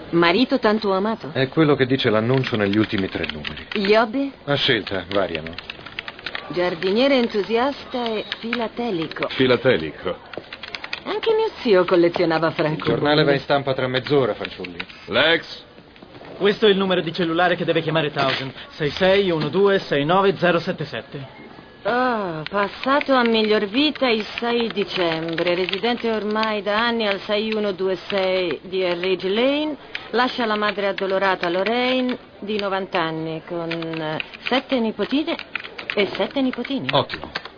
Marito tanto amato? È quello che dice l'annuncio negli ultimi 3 numeri. Gli hobby? A scelta, variano. Giardiniere entusiasta e filatelico. Filatelico. Anche mio zio collezionava Il francobolli. giornale va in stampa tra mezz'ora, fanciulli. Lex? Questo è il numero di cellulare che deve chiamare Townsend. 6612-69077. Oh, passato a miglior vita il 6 dicembre, residente ormai da anni al 6126 di Ridge Lane, lascia la madre addolorata Lorraine di 90 anni con 7 nipotine e 7 nipotini. Ottimo.